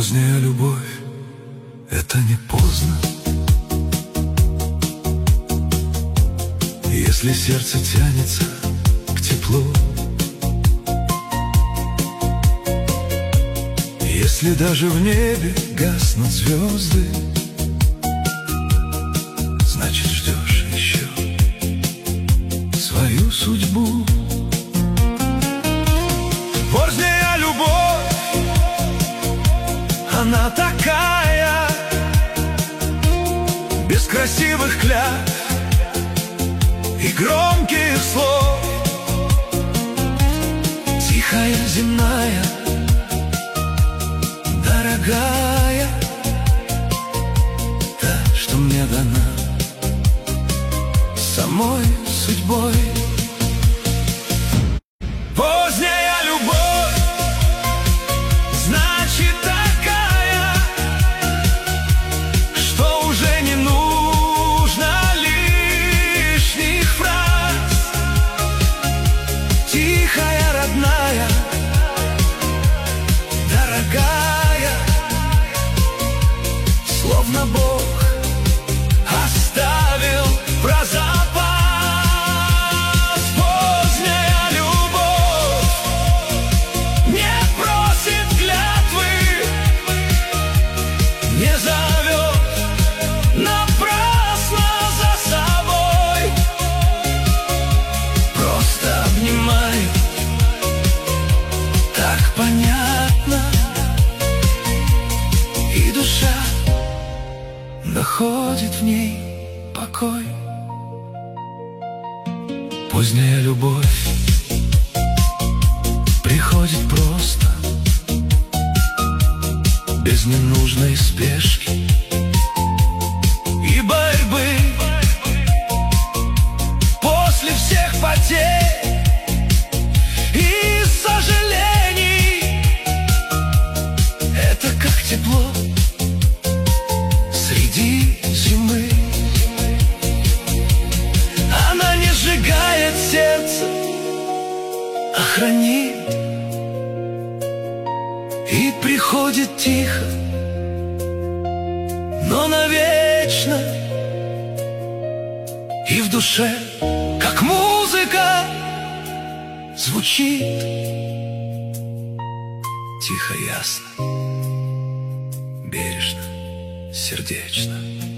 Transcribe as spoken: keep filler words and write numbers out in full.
Поздняя любовь — это не поздно, если сердце тянется к теплу, если даже в небе гаснут звезды, значит, ждешь еще свою судьбу. Поздняя любовь, она такая, без красивых клятв и громких слов, тихая, земная, дорогая, та, что мне дана самой судьбой. Поздняя любовь, значит такая, что уже не нужно лишних фраз, тихая, родная, дорогая, словно Бог оставил про запас. Поздняя любовь не просит клятвы, не зовет напрасно за собой, просто обнимает, так понятно, и душа находит в ней покой. Поздняя любовь приходит просто, без ненужной спешки и борьбы. После всех потерь и сожалений, это как тепло среди зимы. Она не сжигает сердце, а хранит, и приходит тихо, но навечно, и в душе, как музыка, звучит тихо, ясно, бережно, сердечно.